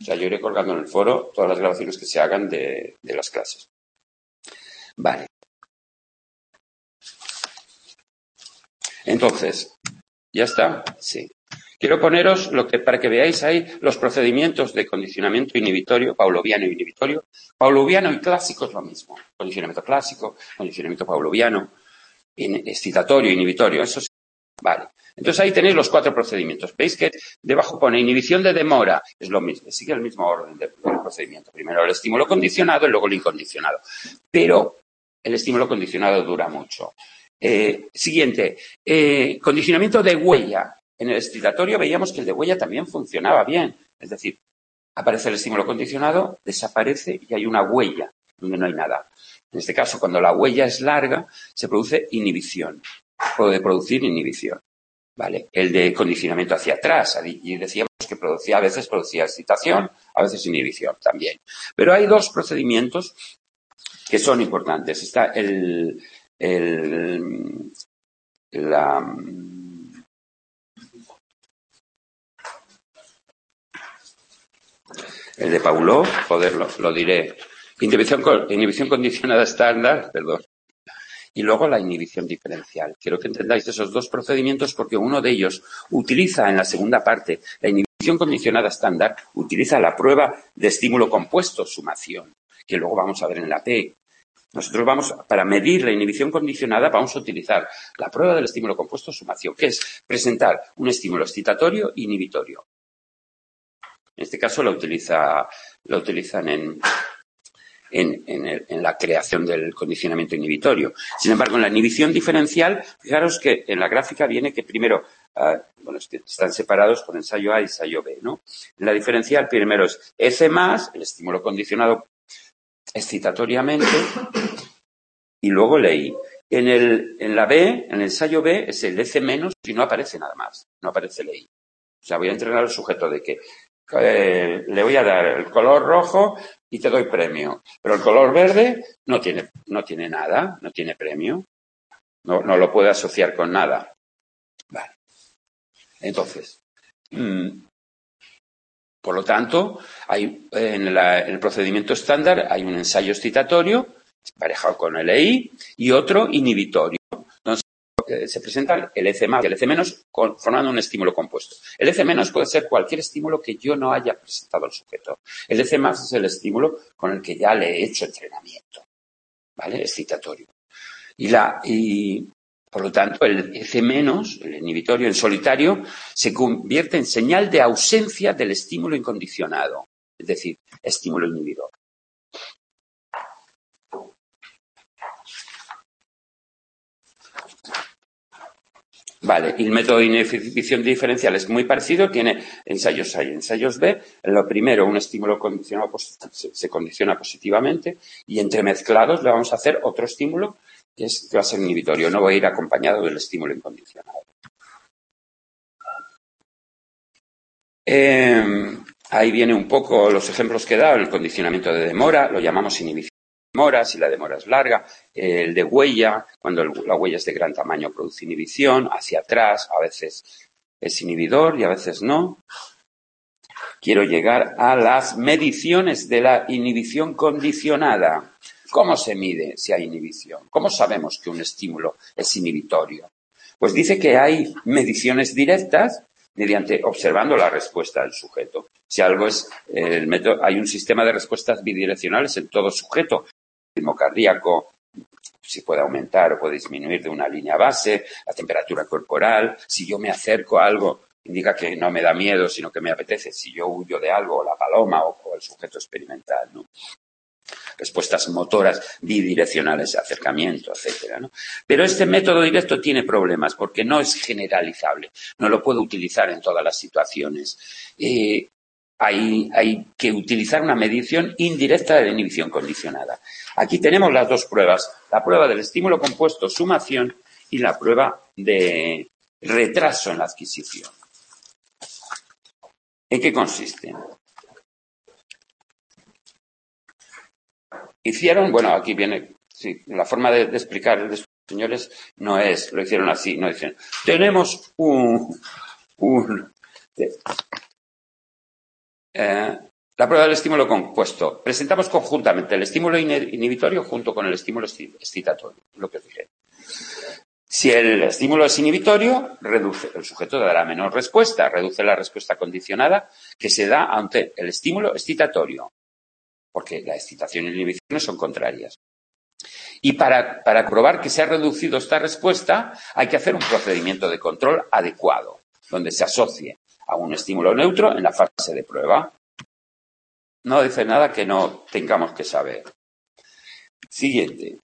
O sea, yo iré colgando en el foro todas las grabaciones que se hagan de las clases. Vale. Entonces, ¿ya está? Sí. Quiero poneros para que veáis ahí los procedimientos de condicionamiento inhibitorio, pavloviano y inhibitorio. Pavloviano y clásico es lo mismo. Condicionamiento clásico, condicionamiento pavloviano, excitatorio, inhibitorio, eso sí. Vale. Entonces ahí tenéis los 4 procedimientos. Veis que debajo pone inhibición de demora. Es lo mismo, sigue el mismo orden del procedimiento. Primero el estímulo condicionado y luego el incondicionado. Pero el estímulo condicionado dura mucho. Siguiente, condicionamiento de huella. En el excitatorio veíamos que el de huella también funcionaba bien. Es decir, aparece el estímulo condicionado, desaparece y hay una huella donde no hay nada. En este caso, cuando la huella es larga, se produce inhibición. Puede producir inhibición. ¿Vale? El de condicionamiento hacia atrás. Y decíamos que a veces producía excitación, a veces inhibición también. Pero hay 2 procedimientos que son importantes. Está el de Pavlov, lo diré. Inhibición condicionada estándar, perdón. Y luego la inhibición diferencial. Quiero que entendáis esos 2 procedimientos porque uno de ellos utiliza en la segunda parte, la inhibición condicionada estándar, utiliza la prueba de estímulo compuesto, sumación, que luego vamos a ver en la P. Nosotros para medir la inhibición condicionada, vamos a utilizar la prueba del estímulo compuesto, sumación, que es presentar un estímulo excitatorio e inhibitorio. En este caso lo utilizan en la creación del condicionamiento inhibitorio. Sin embargo, en la inhibición diferencial, fijaros que en la gráfica viene que primero, están separados por ensayo A y ensayo B, ¿no? En la diferencial primero es EC+, el estímulo condicionado excitatoriamente, y luego el EI. En la B, en el ensayo B, es el EC- y no aparece nada más, no aparece el EI. O sea, voy a entrenar al sujeto de que le voy a dar el color rojo y te doy premio. Pero el color verde no tiene nada, no tiene premio. No lo puede asociar con nada. Vale. Entonces, por lo tanto, en el procedimiento estándar hay un ensayo excitatorio emparejado con el EI y otro inhibitorio. Se presentan el EC+, y el EC- formando un estímulo compuesto. El EC- puede ser cualquier estímulo que yo no haya presentado al sujeto. El EC+ es el estímulo con el que ya le he hecho entrenamiento, ¿vale? Excitatorio. Y por lo tanto, el EC-, el inhibitorio en solitario, se convierte en señal de ausencia del estímulo incondicionado, es decir, estímulo inhibidor. Vale, y el método de inhibición diferencial es muy parecido, tiene ensayos A y ensayos B. En lo primero, un estímulo condicionado se condiciona positivamente y entremezclados le vamos a hacer otro estímulo que va a ser inhibitorio. No va a ir acompañado del estímulo incondicionado. Ahí viene un poco los ejemplos que he dado. El condicionamiento de demora, lo llamamos inhibición de demora, si la demora es larga. El de huella, cuando la huella es de gran tamaño, produce inhibición. Hacia atrás, a veces es inhibidor y a veces no. Quiero llegar a las mediciones de la inhibición condicionada. ¿Cómo se mide si hay inhibición? ¿Cómo sabemos que un estímulo es inhibitorio? Pues dice que hay mediciones directas observando la respuesta del sujeto. Si algo es el método, hay un sistema de respuestas bidireccionales en todo sujeto. El ritmo cardíaco, si puede aumentar o puede disminuir de una línea base, la temperatura corporal. Si yo me acerco a algo, indica que no me da miedo, sino que me apetece. Si yo huyo de algo, la paloma o el sujeto experimental, ¿no? Respuestas motoras bidireccionales de acercamiento, etcétera, ¿no? Pero este método directo tiene problemas porque no es generalizable, no lo puedo utilizar en todas las situaciones. Hay que utilizar una medición indirecta de la inhibición condicionada. Aquí tenemos las 2 pruebas, la prueba del estímulo compuesto, sumación, y la prueba de retraso en la adquisición. ¿En qué consiste? Aquí viene, sí, la forma de explicar de estos señores no es, lo hicieron así, no dicen, tenemos La prueba del estímulo compuesto. Presentamos conjuntamente el estímulo inhibitorio junto con el estímulo excitatorio, lo que os dije. Si el estímulo es inhibitorio, el sujeto dará menor respuesta, reduce la respuesta condicionada que se da ante el estímulo excitatorio, porque la excitación y la inhibición son contrarias. Y para probar que se ha reducido esta respuesta, hay que hacer un procedimiento de control adecuado, donde se asocie a un estímulo neutro en la fase de prueba. No dice nada que no tengamos que saber. Siguiente.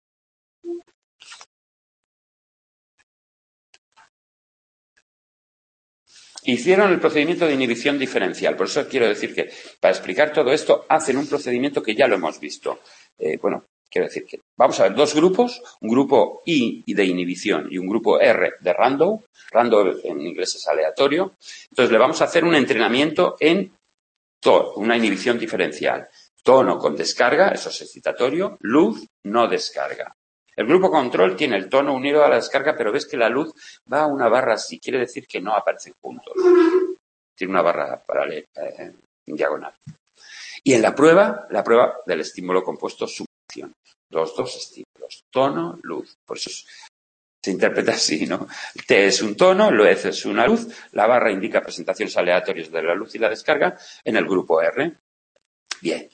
Hicieron el procedimiento de inhibición diferencial. Por eso quiero decir que, para explicar todo esto, hacen un procedimiento que ya lo hemos visto. Quiero decir que vamos a ver dos grupos, un grupo I de inhibición y un grupo R de random. Random en inglés es aleatorio. Entonces, le vamos a hacer un entrenamiento en una inhibición diferencial. Tono con descarga, eso es excitatorio. Luz, no descarga. El grupo control tiene el tono unido a la descarga, pero ves que la luz va a una barra así. Quiere decir que no aparecen juntos. Tiene una barra paralela, en diagonal. Y en la prueba del estímulo compuesto supresión. Los dos estímulos, tono, luz. Por eso se interpreta así, ¿no? T es un tono, luz es una luz, la barra indica presentaciones aleatorias de la luz y la descarga en el grupo R. Bien.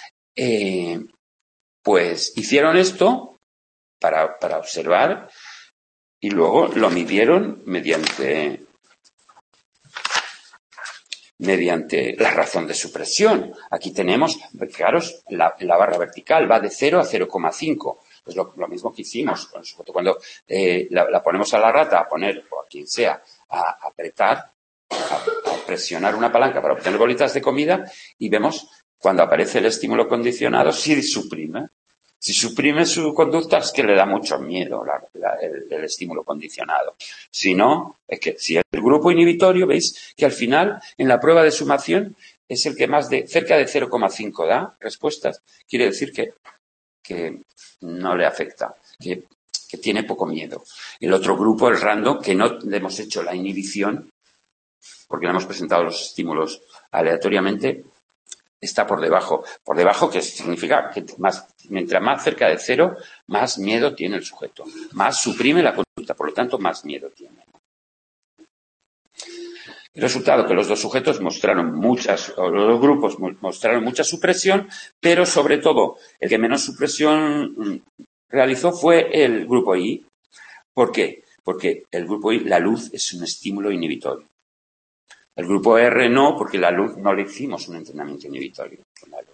Pues hicieron esto para observar y luego lo midieron mediante la razón de supresión. Aquí tenemos, fijaros, la barra vertical va de 0 a 0,5. Pues lo mismo que hicimos con el sujeto. Cuando la ponemos a la rata a poner, o a quien sea, a apretar, a presionar una palanca para obtener bolitas de comida, y vemos cuando aparece el estímulo condicionado, si suprime. Si suprime su conducta es que le da mucho miedo el estímulo condicionado. Si no, es que si el grupo inhibitorio, veis que al final, en la prueba de sumación, es el que más cerca de 0,5 da respuestas. Quiere decir que no le afecta, que tiene poco miedo. El otro grupo, el random, que no le hemos hecho la inhibición, porque le hemos presentado los estímulos aleatoriamente, está por debajo. Por debajo, que significa que mientras más cerca de 0, más miedo tiene el sujeto. Más suprime la conducta, por lo tanto, más miedo tiene. El resultado, que los dos sujetos los dos grupos mostraron mucha supresión, pero sobre todo, el que menos supresión realizó fue el grupo I. ¿Por qué? Porque el grupo I, la luz es un estímulo inhibitorio. El grupo R no, porque la luz no le hicimos un entrenamiento inhibitorio con la luz.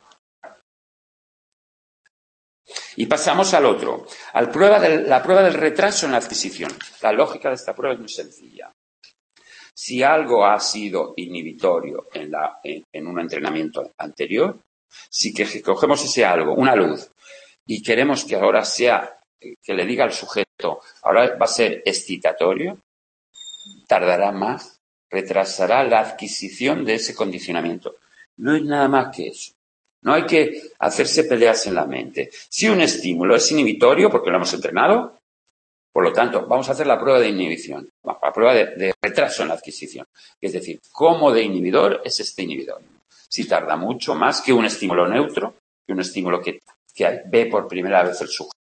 Y pasamos al otro, la prueba del retraso en la adquisición. La lógica de esta prueba es muy sencilla. Si algo ha sido inhibitorio en un entrenamiento anterior, si que cogemos ese algo, una luz, y queremos que ahora sea, que le diga al sujeto, ahora va a ser excitatorio, tardará más, retrasará la adquisición de ese condicionamiento. No es nada más que eso. No hay que hacerse peleas en la mente. Si un estímulo es inhibitorio, porque lo hemos entrenado, por lo tanto, vamos a hacer la prueba de inhibición, la prueba de retraso en la adquisición. Es decir, ¿cómo de inhibidor es este inhibidor? Si tarda mucho más que un estímulo neutro, que un estímulo que ve por primera vez el sujeto.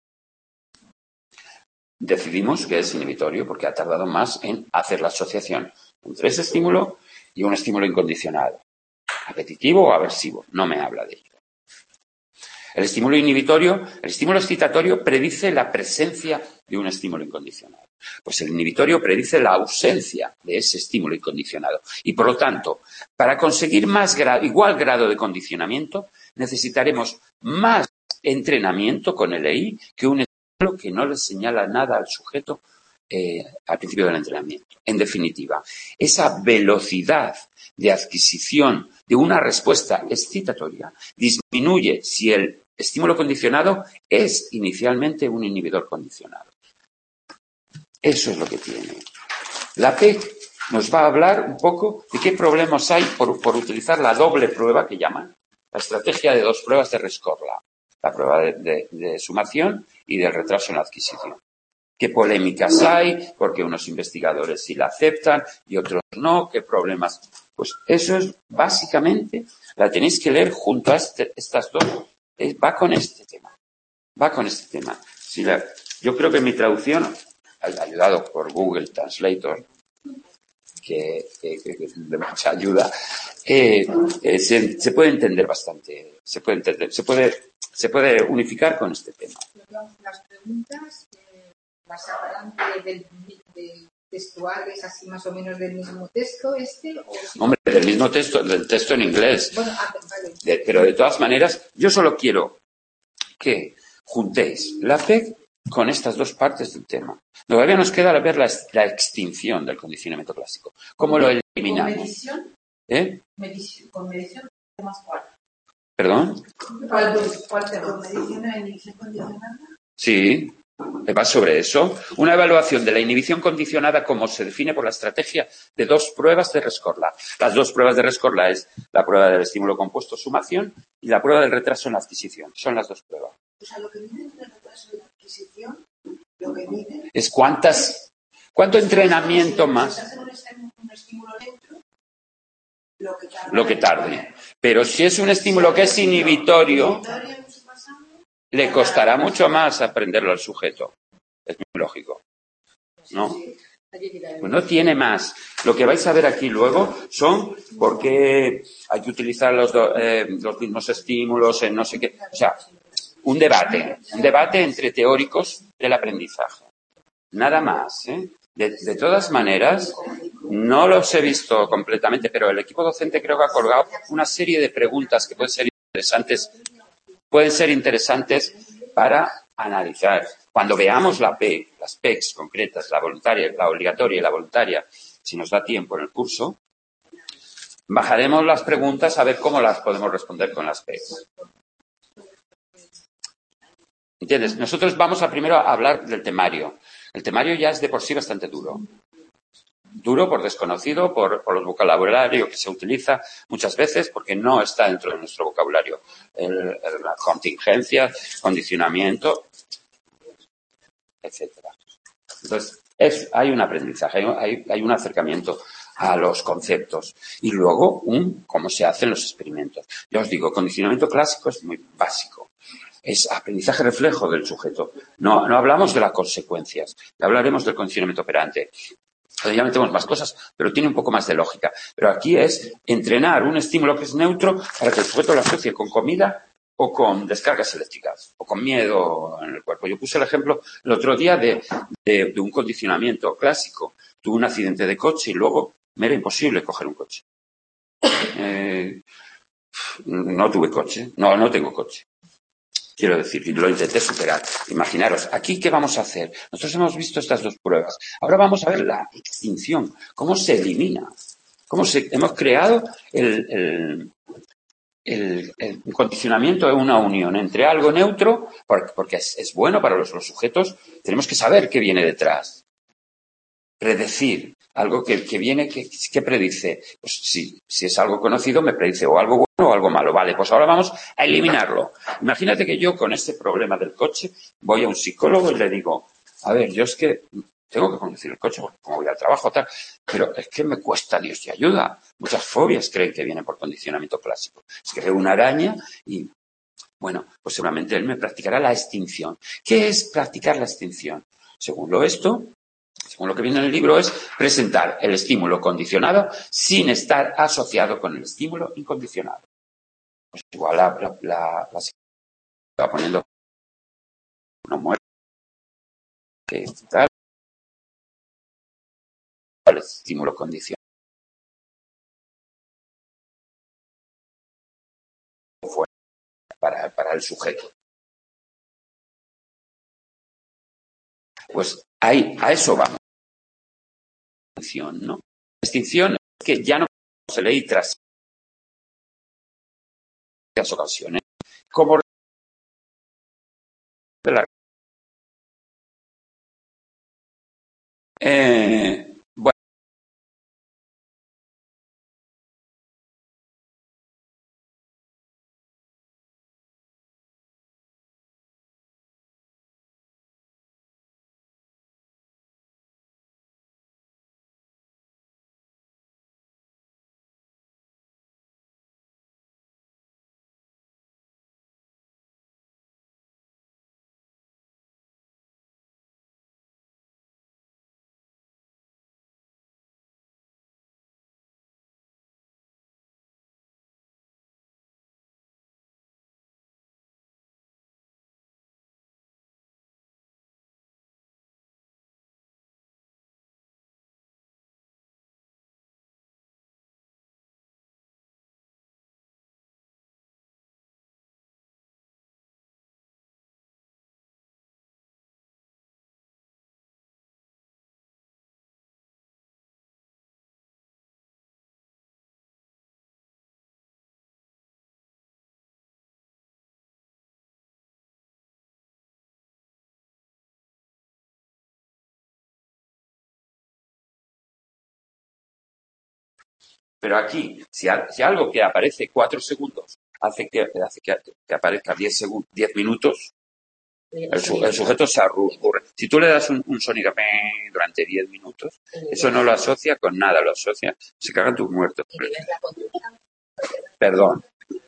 Decidimos que es inhibitorio porque ha tardado más en hacer la asociación entre ese estímulo y un estímulo incondicionado. Apetitivo o aversivo, no me habla de ello. El estímulo excitatorio predice la presencia de un estímulo incondicionado. Pues el inhibitorio predice la ausencia de ese estímulo incondicionado. Y por lo tanto, para conseguir igual grado de condicionamiento, necesitaremos más entrenamiento con el EI que un estímulo que no le señala nada al sujeto al principio del entrenamiento. En definitiva, esa velocidad de adquisición de una respuesta excitatoria disminuye si el estímulo condicionado es inicialmente un inhibidor condicionado. Eso es lo que tiene. La PEC nos va a hablar un poco de qué problemas hay por utilizar la doble prueba que llaman, la estrategia de dos pruebas de Rescorla, la prueba de sumación y del retraso en la adquisición. ¿Qué polémicas hay? Porque unos investigadores sí la aceptan y otros no. ¿Qué problemas Pues eso es básicamente, la tenéis que leer junto a estas dos. Va con este tema. Yo creo que mi traducción, ayudado por Google Translator, que de mucha ayuda, se puede entender bastante, se puede unificar con este tema. Las preguntas las sacarán de textuales, así más o menos del mismo texto, Hombre, del mismo texto, del texto en inglés. Bueno, vale. Pero de todas maneras, yo solo quiero que juntéis la PEC con estas dos partes del tema. Todavía nos queda ver la extinción del condicionamiento clásico. ¿Cómo lo eliminamos? ¿Con medición? ¿Con medición? ¿Más cuál? ¿Perdón? ¿Cuál tema? ¿Con medición de la inhibición condicionada? Sí, va sobre eso. Una evaluación de la inhibición condicionada como se define por la estrategia de dos pruebas de Rescorla. Las dos pruebas de Rescorla es la prueba del estímulo compuesto sumación y la prueba del retraso en la adquisición. Son las dos pruebas. O sea, lo que mide el retraso en la adquisición, lo que mide es cuánto entrenamiento más. Si un estímulo neutro, lo que tarde. Pero si es un estímulo que es inhibitorio, le costará mucho más aprenderlo al sujeto. Es muy lógico. ¿No? Pues no tiene más. Lo que vais a ver aquí luego son por qué hay que utilizar los mismos estímulos en no sé qué. O sea, un debate entre teóricos del aprendizaje. Nada más, ¿eh? De todas maneras, no los he visto completamente, pero el equipo docente creo que ha colgado una serie de preguntas que pueden ser interesantes para analizar. Cuando veamos las PECs concretas, la voluntaria, la obligatoria y la voluntaria, si nos da tiempo en el curso, bajaremos las preguntas a ver cómo las podemos responder con las PECs. ¿Entiendes? Nosotros vamos primero a hablar del temario. El temario ya es de por sí bastante duro. Duro por desconocido, por los vocabularios que se utiliza muchas veces, porque no está dentro de nuestro vocabulario. La contingencia, condicionamiento, etcétera. Entonces, hay un aprendizaje, hay un acercamiento a los conceptos. Y luego, cómo se hacen los experimentos. Ya os digo, condicionamiento clásico es muy básico. Es aprendizaje reflejo del sujeto. No hablamos de las consecuencias. Hablaremos del condicionamiento operante. Ya metemos más cosas, pero tiene un poco más de lógica. Pero aquí es entrenar un estímulo que es neutro para que el sujeto lo asocie con comida o con descargas eléctricas o con miedo en el cuerpo. Yo puse el ejemplo el otro día de un condicionamiento clásico. Tuve un accidente de coche y luego me era imposible coger un coche. No tuve coche. No tengo coche. Quiero decir, lo intenté superar. Imaginaros, aquí, ¿qué vamos a hacer? Nosotros hemos visto estas dos pruebas. Ahora vamos a ver la extinción. ¿Cómo se elimina? Hemos creado el condicionamiento de una unión entre algo neutro, porque es bueno para los sujetos. Tenemos que saber qué viene detrás. Predecir. Algo que viene, que predice. Pues si es algo conocido, me predice o algo bueno o algo malo. Vale, pues ahora vamos a eliminarlo. Imagínate que yo con este problema del coche voy a un psicólogo y le digo, a ver, yo es que tengo que conducir el coche porque como voy al trabajo tal, pero es que me cuesta Dios y ayuda. Muchas fobias creen que vienen por condicionamiento clásico. Es que veo una araña y, bueno, pues seguramente él me practicará la extinción. ¿Qué es practicar la extinción? Según lo que viene en el libro, es presentar el estímulo condicionado sin estar asociado con el estímulo incondicionado. Pues igual la va poniendo una muerte, tal, el estímulo condicionado fue para el sujeto. Pues a eso vamos. ¿No? La extinción es que ya no se lee tras las ocasiones como de la Pero aquí, si algo que aparece 4 segundos hace que aparezca 10 minutos, el sujeto se aburre. Si tú le das un sonido durante 10 minutos, eso no lo asocia con nada, lo asocia, se cagan tus muertos. Perdón.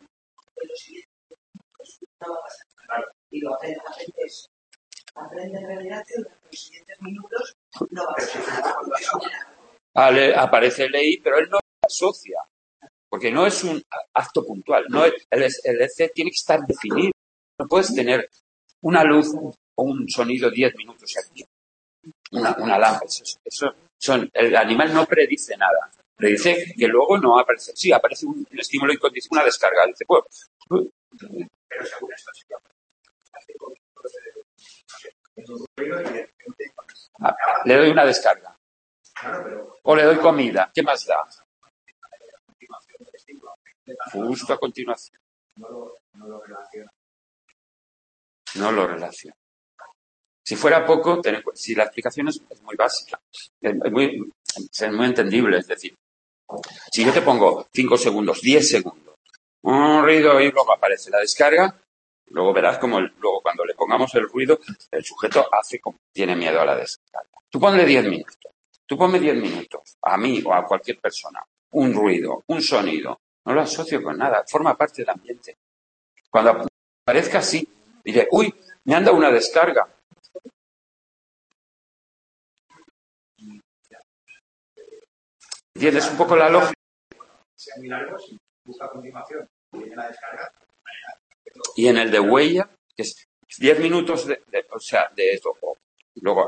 No va a pasar nada. Y lo aprende eso. Aprende en realidad que en los siguientes minutos no va a pasar nada. Aparece ley, pero él no lo asocia, porque no es un acto puntual. No es, el EC tiene que estar definido. No puedes tener una luz o un sonido 10 minutos aquí. Una lámpara. El animal no predice nada. Predice que luego no aparece. Sí, aparece un estímulo incondicional, una descarga. Dice, pues, pero según esto sí le doy una descarga. O le doy comida. ¿Qué más da? Justo a continuación. No lo relaciona. Si fuera poco, si la explicación es muy básica, es muy entendible. Es decir, si yo te pongo 5 segundos, 10 segundos, un ruido y luego aparece la descarga, luego verás como luego cuando le pongamos el ruido, el sujeto hace como tiene miedo a la descarga. Tú ponle 10 minutos. Tú ponme 10 minutos, a mí o a cualquier persona, un ruido, un sonido. No lo asocio con nada, forma parte del ambiente. Cuando aparezca así, diré, uy, me han dado una descarga. ¿Entiendes un poco la lógica? Sea muy largo, si busca a continuación y viene la descarga. Y en el de huella, que es 10 minutos de esto. Luego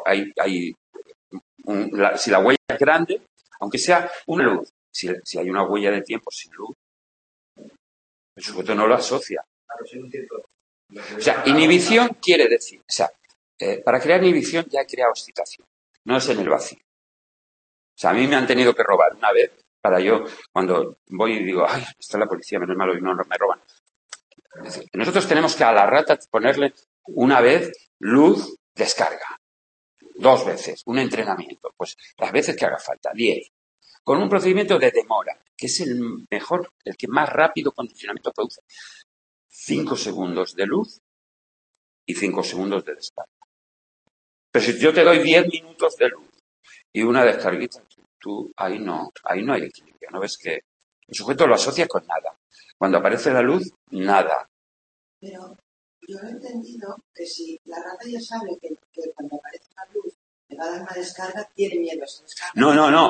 si la huella es grande, aunque sea una luz, si hay una huella de tiempo sin luz, el sujeto no lo asocia. O sea, inhibición quiere decir, para crear inhibición ya he creado excitación, no es en el vacío. O sea, a mí me han tenido que robar una vez para yo, cuando voy y digo, ay, está la policía, menos malo y no me roban. Es decir, nosotros tenemos que a la rata ponerle una vez luz, descarga. 2 veces, un entrenamiento. Pues las veces que haga falta, 10. Con un procedimiento de demora, que es el mejor, el que más rápido condicionamiento produce. 5 segundos de luz y 5 segundos de descarga. Pero si yo te doy 10 minutos de luz y una descarguita, tú ahí no hay equilibrio. ¿No ves que el sujeto lo asocia con nada? Cuando aparece la luz, nada. Pero yo he entendido que si la rata ya sabe que cuando aparece la luz le va a dar una descarga, tiene miedo a esa descarga. No.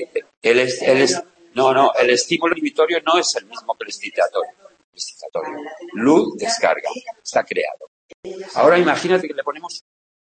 El estímulo inhibitorio no es el mismo que el excitatorio. Luz, descarga. Está creado. Ahora imagínate que le ponemos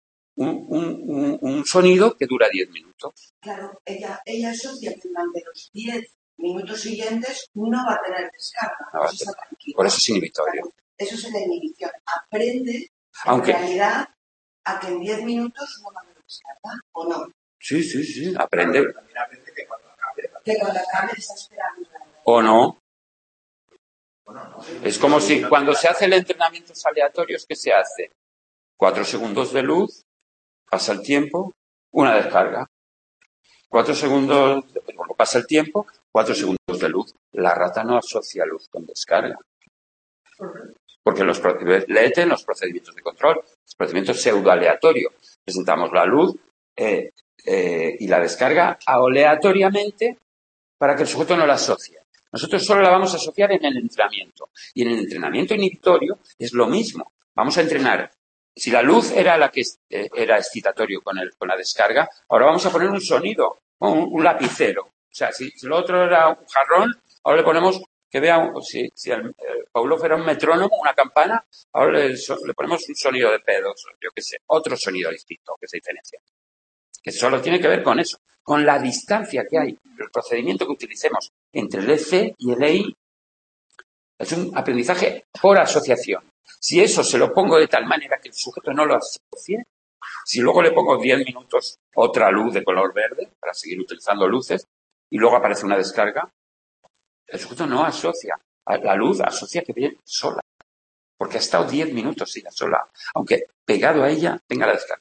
un sonido que dura 10 minutos. Claro, ella asocia que durante los 10 minutos siguientes no va a tener descarga. No va a tener. Por eso es inhibitorio. Claro, eso es la inhibición. Aprende, Aunque, en realidad, a que en 10 minutos no va a haber descarga, ¿o no? Sí, aprende. Pero también aprende que cuando acabe está esperando. ¿O no? No. Es como si cuando se hace el entrenamiento aleatorios, ¿qué se hace? 4 segundos de luz, pasa el tiempo, una descarga. 4 segundos, luego pasa el tiempo, 4 segundos de luz. La rata no asocia luz con descarga. Porque léete en los procedimientos de control, los procedimientos pseudoaleatorios. Presentamos la luz y la descarga aleatoriamente para que el sujeto no la asocie. Nosotros solo la vamos a asociar en el entrenamiento. Y en el entrenamiento inhibitorio es lo mismo. Vamos a entrenar. Si la luz era la que era excitatorio con la descarga, ahora vamos a poner un sonido, un lapicero. O sea, si lo otro era un jarrón, ahora le ponemos que vea, si el Pavlov era un metrónomo, una campana, ahora le ponemos un sonido de pedos, yo qué sé, otro sonido distinto que se diferencia. Que solo tiene que ver con eso, con la distancia que hay, el procedimiento que utilicemos entre el EC y el EI. Es un aprendizaje por asociación. Si eso se lo pongo de tal manera que el sujeto no lo asocie, si luego le pongo 10 minutos otra luz de color verde, para seguir utilizando luces, y luego aparece una descarga, el sujeto no asocia. La luz asocia que viene sola, porque ha estado 10 minutos ella sola, aunque pegado a ella tenga la descarga.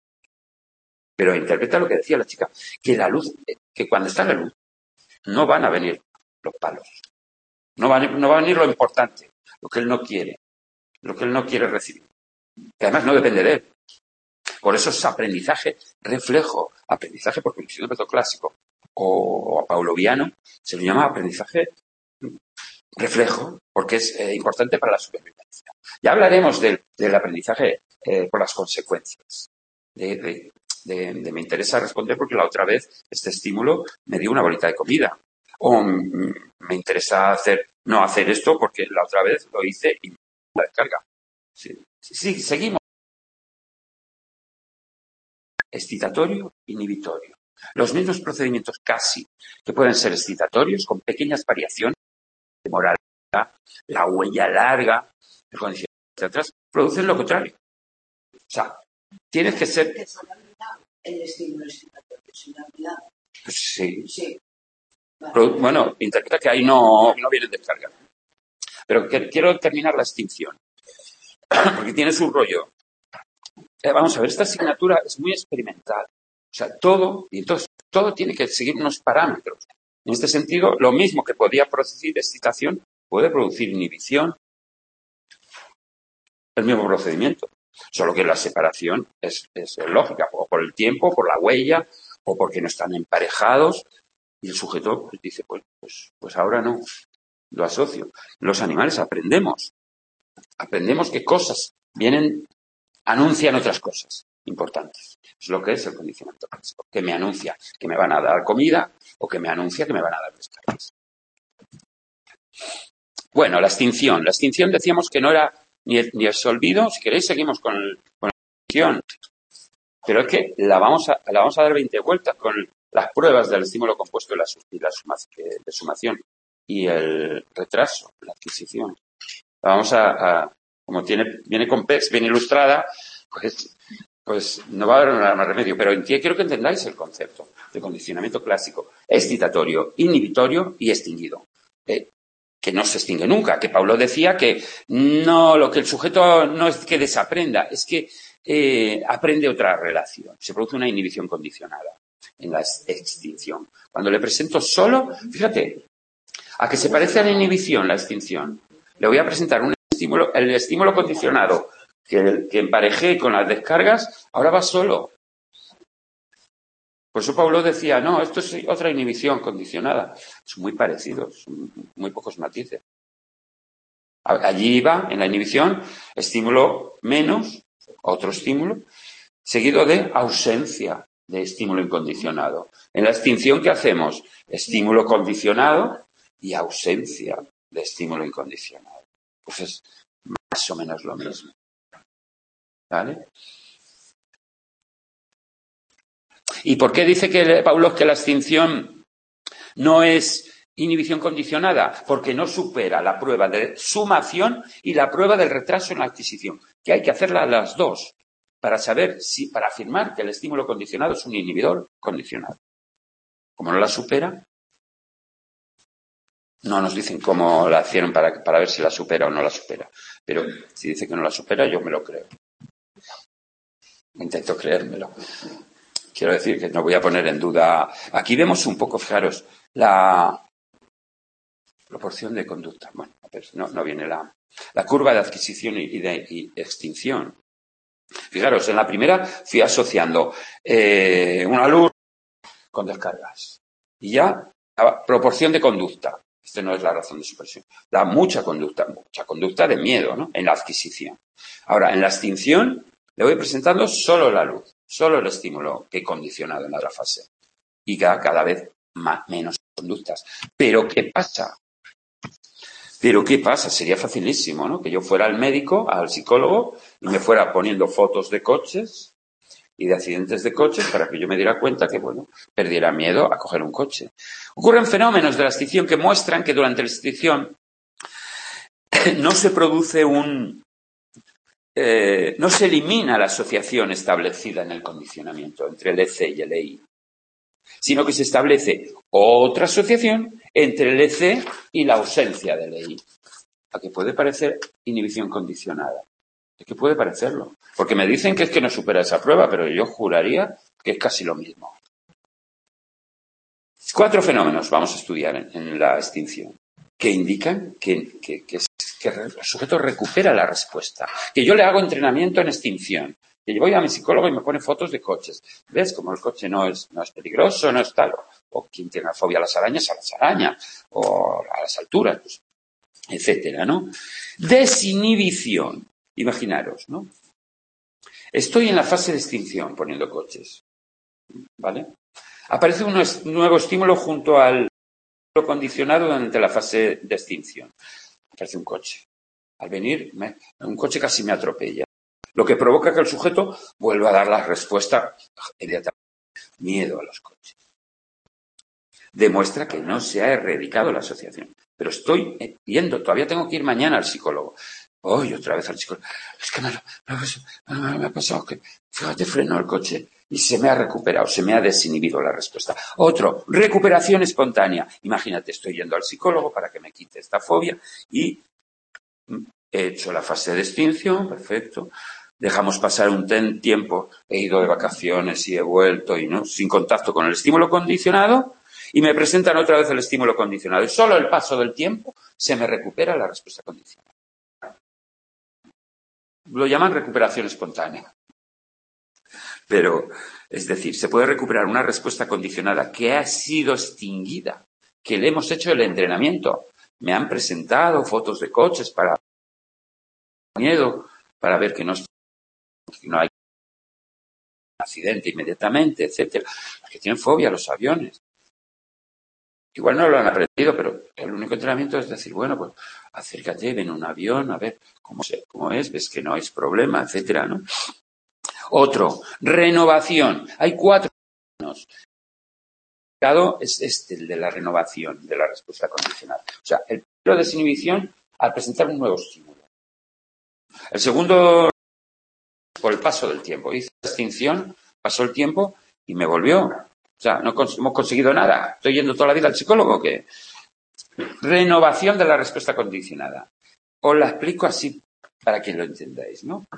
Pero interpreta lo que decía la chica, que la luz, que cuando está la luz, no van a venir los palos. No va a venir lo importante, lo que él no quiere recibir. Que además no depende de él. Por eso es aprendizaje reflejo, aprendizaje por condición de método clásico o pavloviano, se le llama aprendizaje reflejo, porque es importante para la supervivencia. Ya hablaremos del aprendizaje por las consecuencias. Me interesa responder porque la otra vez este estímulo me dio una bolita de comida. O me interesa no hacer esto porque la otra vez lo hice y la descarga. Sí, seguimos. Excitatorio, inhibitorio. Los mismos procedimientos casi que pueden ser excitatorios con pequeñas variaciones, demora larga, la huella larga, el condicionamiento de atrás, producen lo contrario. O sea, tienes que ser... El estímulo excitatorio, sin habilidad. Pues sí. Sí. Vale. Bueno, interpreta que ahí no viene descarga. Pero quiero terminar la extinción. Porque tiene su rollo. Vamos a ver, esta asignatura es muy experimental. O sea, todo tiene que seguir unos parámetros. En este sentido, lo mismo que podía producir excitación, puede producir inhibición. El mismo procedimiento. Solo que la separación es lógica, o por el tiempo, por la huella, o porque no están emparejados. Y el sujeto dice, pues ahora no, lo asocio. Los animales aprendemos que cosas anuncian otras cosas importantes. Es lo que es el condicionamiento clásico, que me anuncia que me van a dar comida o que me anuncia que me van a dar descargas. Bueno, la extinción. La extinción decíamos que no era ni el olvido. Si queréis seguimos con la extinción. Pero es que la vamos a dar 20 vueltas con las pruebas del estímulo compuesto de de sumación y el retraso, la adquisición. La vamos como viene con PEX, bien ilustrada, pues no va a haber más remedio. Pero quiero que entendáis el concepto de condicionamiento clásico. Excitatorio, inhibitorio y extinguido. Que no se extingue nunca. Que Paulo decía que lo que el sujeto no es que desaprenda, es que aprende otra relación. Se produce una inhibición condicionada en la extinción. Cuando le presento solo, fíjate, a que se parece a la inhibición, la extinción. Le voy a presentar el estímulo condicionado que emparejé con las descargas, ahora va solo. Por eso Paulo decía, no, esto es otra inhibición condicionada. Son muy parecidos, son muy pocos matices. Allí iba, en la inhibición, estímulo menos, otro estímulo, seguido de ausencia de estímulo incondicionado. En la extinción, ¿qué hacemos? Estímulo condicionado y ausencia de estímulo incondicionado. Pues es más o menos lo mismo. ¿Vale? ¿Y por qué dice Paulo que la extinción no es inhibición condicionada? Porque no supera la prueba de sumación y la prueba del retraso en la adquisición, que hay que hacerlas las dos para afirmar que el estímulo condicionado es un inhibidor condicionado. Como no la supera, no nos dicen cómo la hicieron para ver si la supera o no la supera. Pero si dice que no la supera, yo me lo creo. Intento creérmelo. Quiero decir que no voy a poner en duda. Aquí vemos un poco, fijaros, la proporción de conducta. Bueno, no viene la curva de adquisición y de extinción. Fijaros, en la primera fui asociando una luz con descargas. Y ya la proporción de conducta. Esta no es la razón de supresión. Da mucha conducta de miedo, ¿no? En la adquisición. Ahora, en la extinción le voy presentando solo la luz, solo el estímulo que he condicionado en la otra fase. Y cada vez menos conductas. ¿Pero qué pasa? Sería facilísimo, ¿no? Que yo fuera al médico, al psicólogo, y me fuera poniendo fotos de coches y de accidentes de coches para que yo me diera cuenta que, perdiera miedo a coger un coche. Ocurren fenómenos de la extinción que muestran que durante la extinción no se produce no se elimina la asociación establecida en el condicionamiento entre el EC y el EI, sino que se establece otra asociación entre el EC y la ausencia del EI. A que puede parecer inhibición condicionada. Es que puede parecerlo. Porque me dicen que es que no supera esa prueba, pero yo juraría que es casi lo mismo. 4 fenómenos vamos a estudiar en la extinción que indican que el sujeto recupera la respuesta. Que yo le hago entrenamiento en extinción. Que yo voy a mi psicólogo y me pone fotos de coches. ¿Ves? Como el coche no es peligroso, no es tal. O quien tenga fobia a las arañas, o a las alturas, pues, etcétera, ¿no? Desinhibición. Imaginaros, ¿no? Estoy en la fase de extinción poniendo coches. ¿Vale? Aparece un nuevo estímulo junto al condicionado durante la fase de extinción. Aparece un coche. Al venir, un coche casi me atropella. Lo que provoca que el sujeto vuelva a dar la respuesta inmediatamente. Miedo a los coches. Demuestra que no se ha erradicado la asociación. Pero estoy yendo, todavía tengo que ir mañana al psicólogo. Hoy otra vez al psicólogo. Es que me ha pasado que, fíjate, frenó el coche y se me ha recuperado, se me ha desinhibido la respuesta. Otro, recuperación espontánea. Imagínate, estoy yendo al psicólogo para que me quite esta fobia y he hecho la fase de extinción, perfecto. Dejamos pasar un tiempo, he ido de vacaciones y he vuelto y no sin contacto con el estímulo condicionado y me presentan otra vez el estímulo condicionado. Y solo el paso del tiempo se me recupera la respuesta condicionada. Lo llaman recuperación espontánea. Pero, es decir, se puede recuperar una respuesta condicionada que ha sido extinguida, que le hemos hecho el entrenamiento. Me han presentado fotos de coches para miedo, para ver que no hay accidente inmediatamente, etcétera. Los que tienen fobia a los aviones. Igual no lo han aprendido, pero el único entrenamiento es decir, bueno, pues acércate, ven un avión, a ver cómo es, ves que no hay problema, etcétera, ¿no? Otro, renovación. Hay 4 fenómenos. Es el de la renovación de la respuesta condicional. O sea, el primero, desinhibición, al presentar un nuevo estímulo. El segundo, por el paso del tiempo. Hice la extinción, pasó el tiempo y me volvió. O sea, no hemos conseguido nada. ¿Estoy yendo toda la vida al psicólogo o qué? Renovación de la respuesta condicionada. Os la explico así para que lo entendáis, ¿no?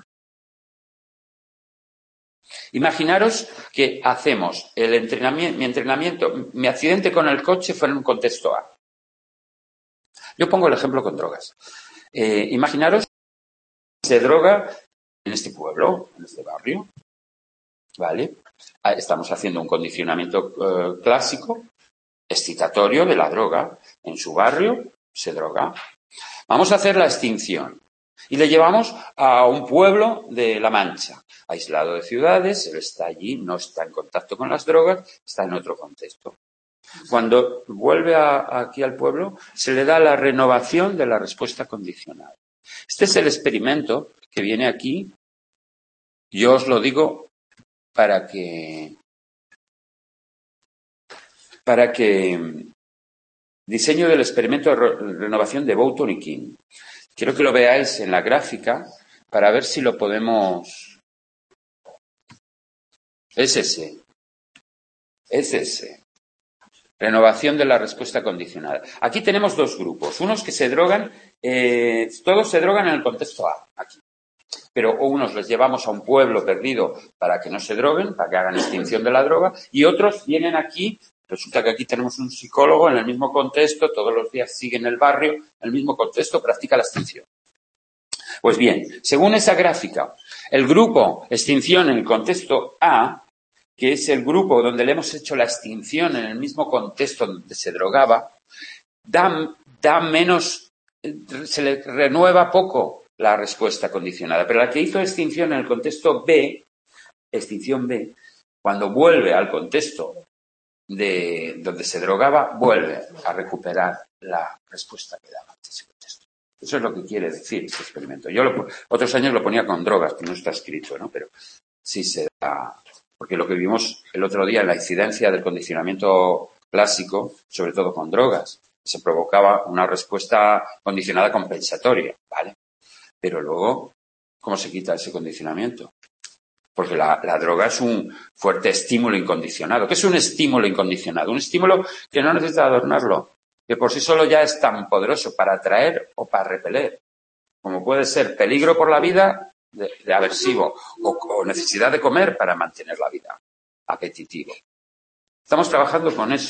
Imaginaros que hacemos mi accidente con el coche fue en un contexto A. Yo pongo el ejemplo con drogas. Imaginaros que se droga en este pueblo, en este barrio, ¿vale? Estamos haciendo un condicionamiento clásico, excitatorio de la droga. En su barrio se droga. Vamos a hacer la extinción. Y le llevamos a un pueblo de La Mancha, aislado de ciudades, él está allí, no está en contacto con las drogas, está en otro contexto. Cuando vuelve aquí al pueblo, se le da la renovación de la respuesta condicional. Este es el experimento que viene aquí. Yo os lo digo para que diseño del experimento de renovación de Boughton y King. Quiero que lo veáis en la gráfica para ver si lo podemos. Es ese. Renovación de la respuesta condicionada. Aquí tenemos 2 grupos. Unos que se drogan, todos se drogan en el contexto A, aquí. Pero unos les llevamos a un pueblo perdido para que no se droguen, para que hagan extinción de la droga, y otros vienen aquí. Resulta que aquí tenemos un psicólogo en el mismo contexto, todos los días sigue en el barrio, en el mismo contexto, practica la extinción. Pues bien, según esa gráfica, el grupo extinción en el contexto A, que es el grupo donde le hemos hecho la extinción en el mismo contexto donde se drogaba, da menos, se le renueva poco la respuesta condicionada. Pero la que hizo extinción en el contexto B, extinción B, cuando vuelve al contexto de donde se drogaba, vuelve a recuperar la respuesta que daba ante ese contexto. Eso es lo que quiere decir este experimento. Yo otros años lo ponía con drogas, que no está escrito, ¿no? Pero sí se da, porque lo que vimos el otro día en la incidencia del condicionamiento clásico, sobre todo con drogas, se provocaba una respuesta condicionada compensatoria, ¿vale? Pero luego, ¿cómo se quita ese condicionamiento? Porque la droga es un fuerte estímulo incondicionado. ¿Qué es un estímulo incondicionado? Un estímulo que no necesita adornarlo, que por sí solo ya es tan poderoso para atraer o para repeler, como puede ser peligro por la vida de aversivo o necesidad de comer para mantener la vida, apetitivo. Estamos trabajando con eso,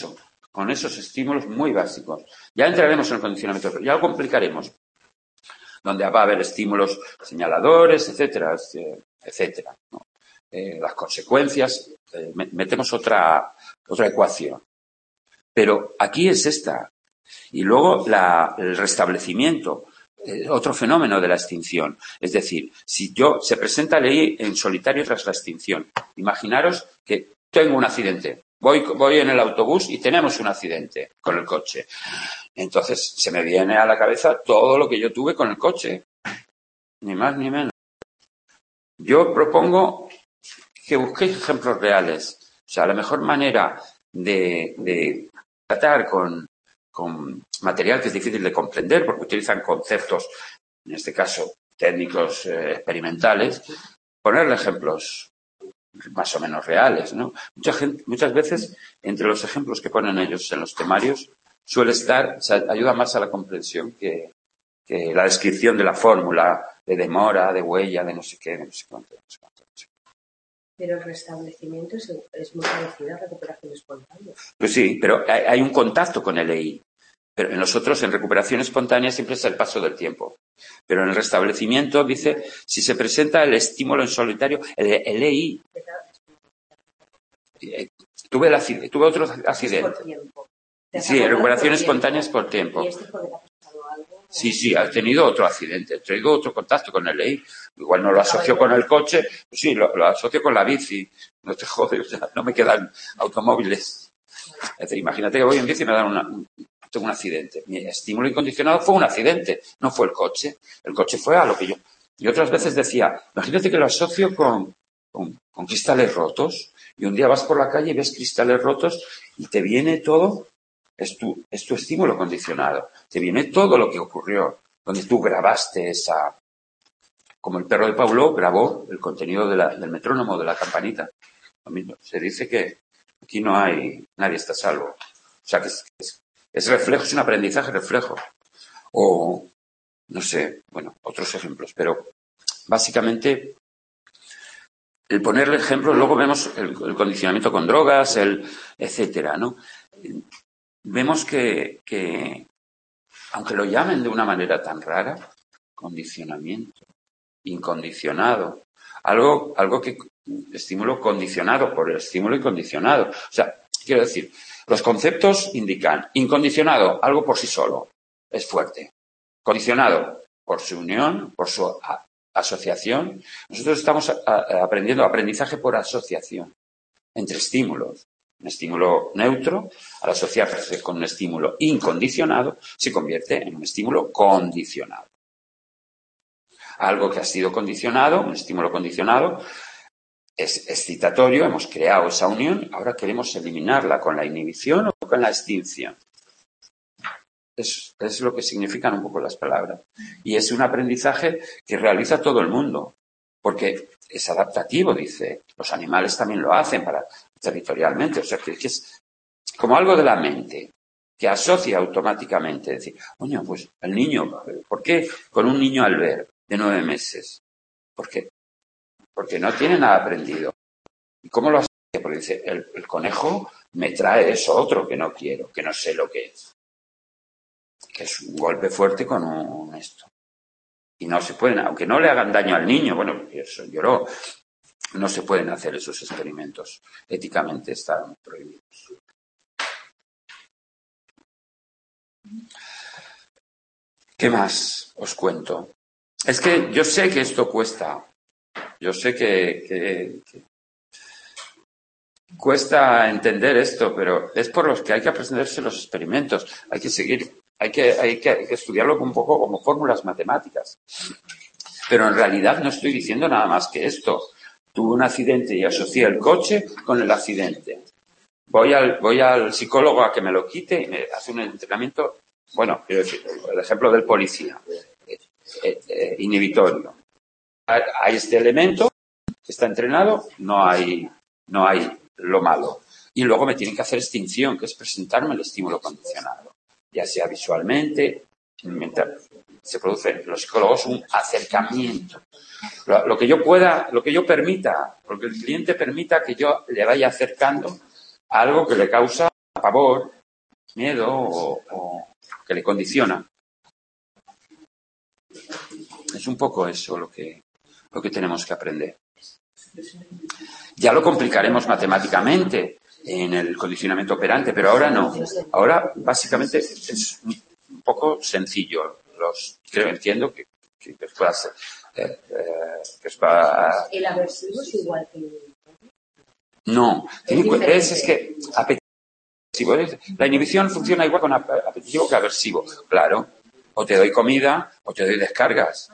con esos estímulos muy básicos. Ya entraremos en el condicionamiento, ya lo complicaremos, donde va a haber estímulos señaladores, etcétera, etcétera, ¿no? Las consecuencias, metemos otra ecuación. Pero aquí es esta. Y luego el restablecimiento, otro fenómeno de la extinción. Es decir, si se presenta ley en solitario tras la extinción. Imaginaros que tengo un accidente. Voy en el autobús y tenemos un accidente con el coche. Entonces se me viene a la cabeza todo lo que yo tuve con el coche. Ni más ni menos. Yo propongo que busquéis ejemplos reales. O sea, la mejor manera de tratar con material que es difícil de comprender porque utilizan conceptos, en este caso técnicos experimentales, ponerle ejemplos más o menos reales, ¿no? Muchas veces entre los ejemplos que ponen ellos en los temarios suele estar, o sea, ayuda más a la comprensión que la descripción de la fórmula de demora, de huella, de no sé qué, de no sé cuánto. Pero el restablecimiento es muy parecido a recuperación espontánea. Pues sí, pero hay un contacto con el EI. Pero en nosotros, en recuperación espontánea, siempre es el paso del tiempo. Pero en el restablecimiento, dice, si se presenta el estímulo en solitario, el EI. Tuve otro accidente. Por tiempo. Sí, recuperación espontánea es por tiempo. ¿Y este porque te ha pasado algo? Sí, ha tenido otro accidente, ha tenido otro contacto con el EI. Igual no lo asocio con el coche, pues sí, lo asocio con la bici. No te jodes, o sea, no me quedan automóviles. Es decir, imagínate que voy en bici y me dan tengo un accidente. Mi estímulo incondicionado fue un accidente, no fue el coche. El coche fue a lo que yo... Y otras veces decía, imagínate que lo asocio con cristales rotos. Y un día vas por la calle y ves cristales rotos y te viene todo, es tu estímulo condicionado. Te viene todo lo que ocurrió, donde tú grabaste como el perro de Pavlov grabó el contenido del metrónomo, de la campanita. Lo mismo. Se dice que aquí nadie está a salvo. O sea, que es reflejo, es un aprendizaje reflejo. O, no sé, bueno, otros ejemplos. Pero, básicamente, el ponerle ejemplos, luego vemos el condicionamiento con drogas, etcétera, ¿no? Vemos que, aunque lo llamen de una manera tan rara, condicionamiento, incondicionado, algo que estímulo condicionado por el estímulo incondicionado. O sea, quiero decir, los conceptos indican incondicionado, algo por sí solo, es fuerte. Condicionado por su unión, por su asociación. Nosotros estamos aprendiendo aprendizaje por asociación entre estímulos. Un estímulo neutro, al asociarse con un estímulo incondicionado, se convierte en un estímulo condicionado. Algo que ha sido condicionado, un estímulo condicionado, es excitatorio, hemos creado esa unión, ahora queremos eliminarla con la inhibición o con la extinción. Es lo que significan un poco las palabras. Y es un aprendizaje que realiza todo el mundo, porque es adaptativo, dice. Los animales también lo hacen territorialmente, o sea, que es como algo de la mente, que asocia automáticamente. Es decir, coño, pues el niño, ¿por qué con un niño al ver de 9 meses? ¿Por qué? Porque no tiene nada aprendido. ¿Y cómo lo asocia? Porque dice, el conejo me trae eso otro que no quiero, que no sé lo que es. Que es un golpe fuerte con esto. Y no se pueden, aunque no le hagan daño al niño, bueno, eso lloró, no se pueden hacer esos experimentos. Éticamente están prohibidos. ¿Qué más os cuento? Es que yo sé que esto cuesta. Yo sé que cuesta entender esto, pero es por los que hay que aprenderse los experimentos. Hay que seguir, hay que estudiarlo un poco como fórmulas matemáticas. Pero en realidad no estoy diciendo nada más que esto. Tuve un accidente y asocié el coche con el accidente. Voy al psicólogo a que me lo quite y me hace un entrenamiento. Bueno, quiero decir, el ejemplo del policía, inhibitorio. Hay este elemento que está entrenado, no hay lo malo. Y luego me tienen que hacer extinción, que es presentarme el estímulo condicionado, ya sea visualmente, se produce en los psicólogos un acercamiento. Lo que yo permita, lo que el cliente permita que yo le vaya acercando a algo que le causa pavor, miedo o que le condiciona. Es un poco eso lo que tenemos que aprender. Ya lo complicaremos matemáticamente en el condicionamiento operante, pero ahora no. Ahora básicamente es un poco sencillo. Entiendo que os pueda ser. ¿El aversivo es igual que el...? No, es que apetitivo. La inhibición funciona igual con apetitivo que aversivo, claro. O te doy comida o te doy descargas.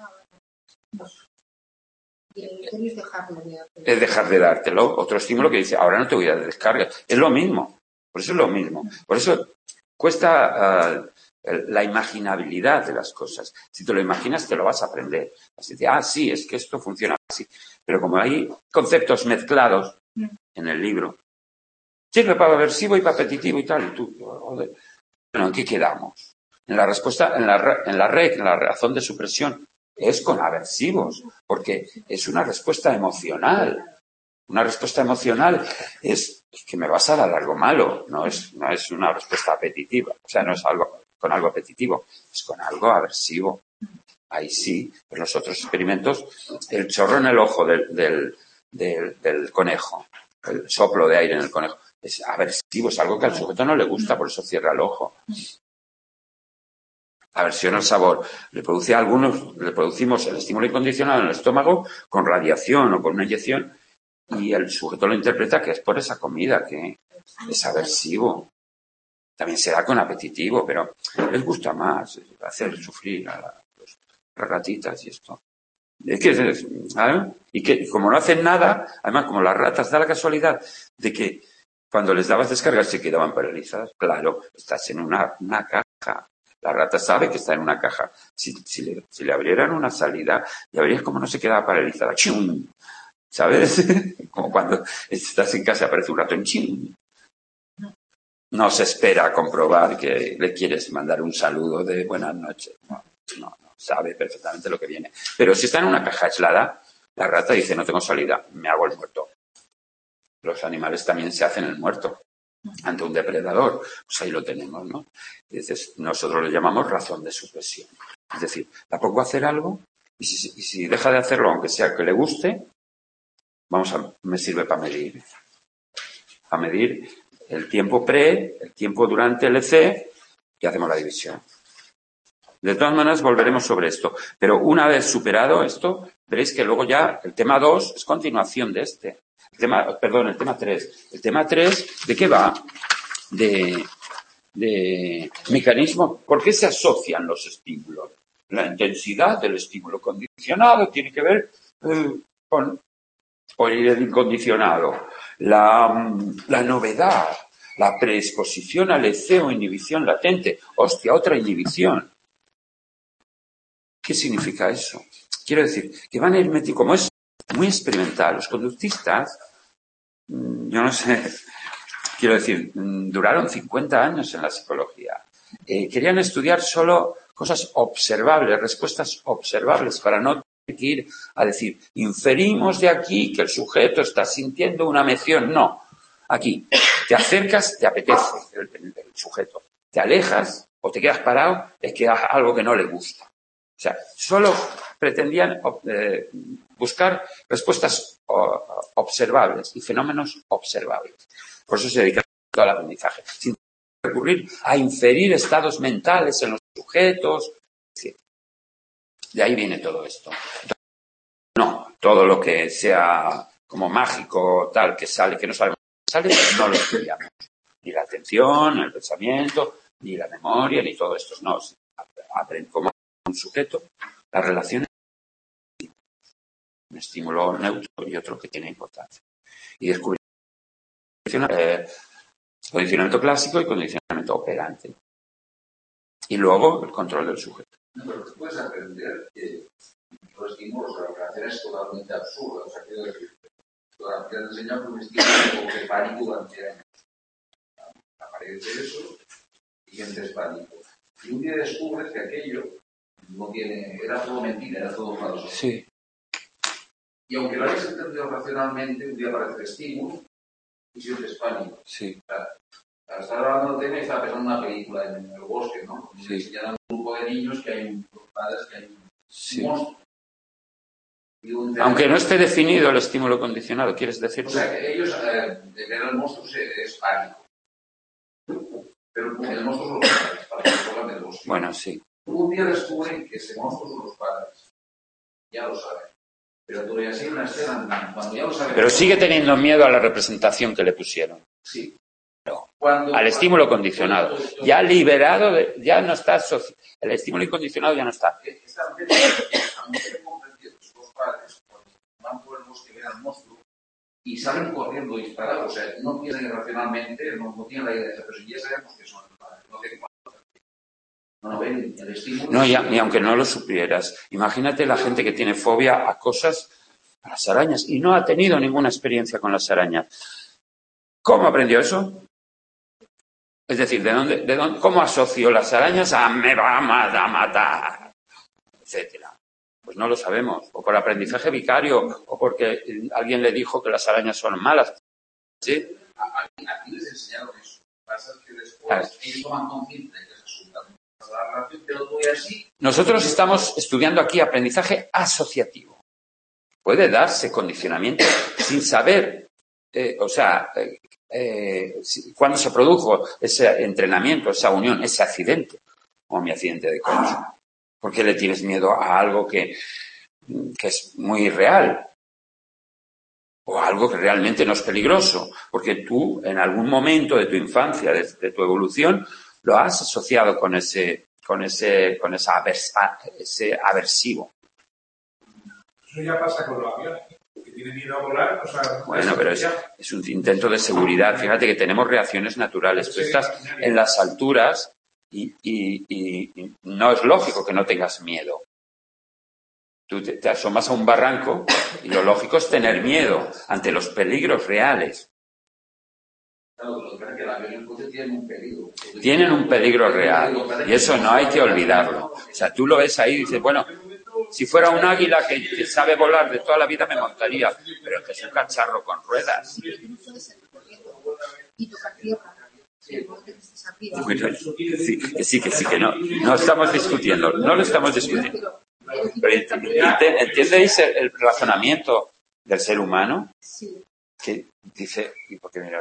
Y el inhibición es dejarlo de hacer. Es dejar de dártelo. Otro estímulo que dice, ahora no te voy a dar descargas. Es lo mismo. Por eso es lo mismo. Por eso cuesta la imaginabilidad de las cosas. Si te lo imaginas, te lo vas a aprender. Así de, sí, es que esto funciona así. Pero como hay conceptos mezclados en el libro, sirve para aversivo y para apetitivo y tal. Y tú, joder. Bueno, ¿en qué quedamos? En la respuesta, en la razón de supresión, es con aversivos, porque es una respuesta emocional. Una respuesta emocional es que me vas a dar algo malo, no es una respuesta apetitiva. O sea, no es con algo apetitivo, es con algo aversivo. Ahí sí, en los otros experimentos, el chorro en el ojo del conejo, el soplo de aire en el conejo, es aversivo, es algo que al sujeto no le gusta, por eso cierra el ojo. Aversión al sabor. Le producimos el estímulo incondicional en el estómago con radiación o con una inyección y el sujeto lo interpreta que es por esa comida, que es aversivo. También se da con apetitivo, pero les gusta más hacer sufrir a las ratitas y esto. Es que, ¿sabes? Y que como no hacen nada, además como las ratas, da la casualidad de que cuando les dabas descargas se quedaban paralizadas. Claro, estás en una caja. La rata sabe que está en una caja. Si le abrieran una salida, ya verías cómo no se quedaba paralizada. ¡Chum! ¿Sabes? Como cuando estás en casa aparece un ratón. ¡Chum! No se espera a comprobar que le quieres mandar un saludo de buenas noches. No. Sabe perfectamente lo que viene. Pero si está en una caja aislada, la rata dice, no tengo salida, me hago el muerto. Los animales también se hacen el muerto ante un depredador. Pues ahí lo tenemos, ¿no? Entonces, nosotros le llamamos razón de supresión. Es decir, la pongo a hacer algo y si deja de hacerlo, aunque sea que le guste, me sirve para medir. A medir el tiempo el tiempo durante el EC y hacemos la división. De todas maneras, volveremos sobre esto. Pero una vez superado esto, veréis que luego ya el tema 2 es continuación de este. El tema 3. El tema 3, ¿de qué va? De mecanismos. ¿Por qué se asocian los estímulos? La intensidad del estímulo condicionado tiene que ver con el incondicionado. La novedad, la preexposición al EC o inhibición latente. Hostia, otra inhibición. ¿Qué significa eso? Quiero decir, que van a ir metiendo, como es muy experimental, los conductistas, yo no sé, quiero decir, duraron 50 años en la psicología. Querían estudiar solo cosas observables, respuestas observables, para no tener que ir a decir, inferimos de aquí que el sujeto está sintiendo una mención. No, aquí, te acercas, te apetece el sujeto, te alejas o te quedas parado, es que hagas algo que no le gusta. O sea, solo pretendían buscar respuestas observables y fenómenos observables. Por eso se dedican al aprendizaje. Sin recurrir a inferir estados mentales en los sujetos. Sí. De ahí viene todo esto. No, todo lo que sea como mágico, tal, que sale, que no sabemos qué sale, no lo estudiamos. Ni la atención, ni el pensamiento, ni la memoria, ni todo esto. No, aprenden como un sujeto, las relaciones, un estímulo neutro y otro que tiene importancia. Y descubrir condicionamiento clásico y condicionamiento operante. Y luego el control del sujeto. No, pero tú puedes aprender que los estímulos o las relaciones totalmente absurdas. O sea, quiero decir, te han enseñado un estímulo de pánico durante años. Aparece eso y entres pánico. Y un día descubres que aquello no tiene, era todo mentira, era todo falso. Sí. Y aunque lo hayas entendido racionalmente, un día aparece el estímulo y sientes pánico. Sí. O sea, Estás hablando del tema y estaba pensando en una película en el bosque, ¿no? Sí. Enseñan a un grupo de niños que hay dos padres, que hay un Sí. monstruo. Y Aunque no esté definido el estímulo condicionado, ¿quieres decir O tú? sea, que ellos, de ver al monstruo es pánico. Pero el monstruo son los padres, para que se pongan del bosque. Bueno, sí. Un día descubren que ese monstruo son los padres. Ya lo saben. Pero todavía sigue una escena cuando ya lo saben. Pero sigue teniendo miedo a la representación que le pusieron. Sí. Al estímulo condicionado. Ya liberado, ya no está el estímulo incondicionado ya no está. Esta vez están muy comprendidos los padres cuando van por el bosque y ven al monstruo y salen corriendo disparados. O sea, no piensan irracionalmente, no tienen la idea de eso, pero si ya sabemos que son los padres, no tienen no ven el estímulo. No, ya, ni aunque no lo supieras. Imagínate la gente que tiene fobia a cosas, a las arañas, y no ha tenido ninguna experiencia con las arañas. ¿Cómo aprendió eso? Es decir, ¿de dónde, cómo asoció las arañas a me va a matar? Etcétera. Pues no lo sabemos. O por aprendizaje vicario, o porque alguien le dijo que las arañas son malas. ¿Sí? Aquí les enseñaron eso. Lo que pasa es que después ellos toman conciencia de que es absolutamente la relación, pero todavía así. Nosotros estamos estudiando aquí aprendizaje asociativo. Puede darse condicionamiento sin saber, cuándo se produjo ese entrenamiento, esa unión, ese accidente, o mi accidente de coche. ¿Por qué le tienes miedo a algo que es muy real? O algo que realmente no es peligroso, porque tú en algún momento de tu infancia, de tu evolución, lo has asociado con ese aversivo. Eso ya pasa con los aviones, que tienen miedo a volar. O sea, Bueno, pero es un intento de seguridad. Fíjate que tenemos reacciones naturales. Tú estás en las alturas y no es lógico que no tengas miedo. Tú te asomas a un barranco y lo lógico es tener miedo ante los peligros reales. Claro, lo que pasa es que el avión y el coche tienen un peligro. Tienen un peligro real y eso no hay que olvidarlo. O sea, tú lo ves ahí y dices, bueno, si fuera un águila que sabe volar de toda la vida me montaría, pero es que es un cacharro con ruedas. Y tocar tierra. Bueno, sí, que no. No estamos discutiendo, no lo estamos discutiendo. Pero ¿entendéis el razonamiento del ser humano? Sí. Que dice, y porque mira,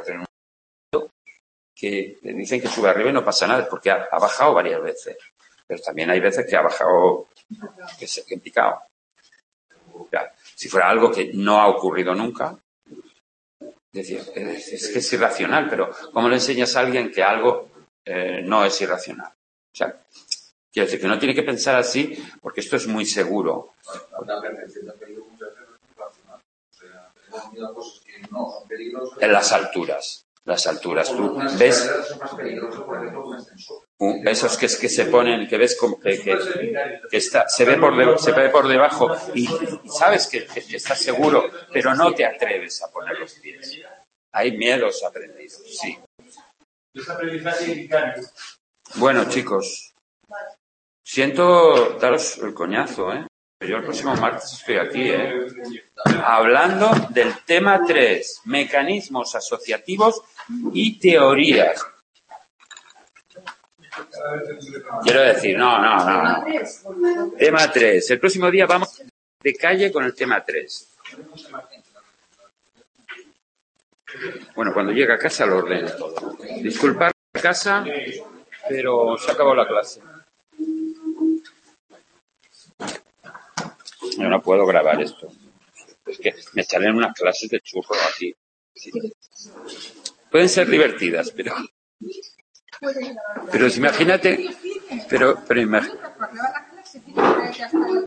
que dicen que sube arriba y no pasa nada, porque ha bajado varias veces. Pero también hay veces que ha bajado, que en picado. O sea, si fuera algo que no ha ocurrido nunca, decir, es que es irracional, pero ¿cómo le enseñas a alguien que algo no es irracional? O sea, quiero decir que no tiene que pensar así, porque esto es muy seguro. La percepción del peligro muchas veces es irracional. O sea, tenemos miedo a cosas que no son peligrosas. En las alturas, tú Unas ves escaleras son más peligrosas, por ejemplo, que un ascensor. esos que se ponen, que ves como que se ve por debajo y sabes que estás seguro, pero no te atreves a poner los pies. Hay miedos aprendidos, sí. Es aprendizaje vicario. Bueno, chicos, siento daros el coñazo, pero yo el próximo martes estoy aquí, hablando del tema 3, mecanismos asociativos y teorías. Quiero decir, no. Tema 3. El próximo día vamos de calle con el tema 3. Bueno, cuando llegue a casa lo ordeno todo. Disculpad la casa, pero se acabó la clase. Yo no puedo grabar esto. Es que me salen unas clases de churro aquí. Sí. Pueden ser divertidas, pero imagínate, pero imagínate.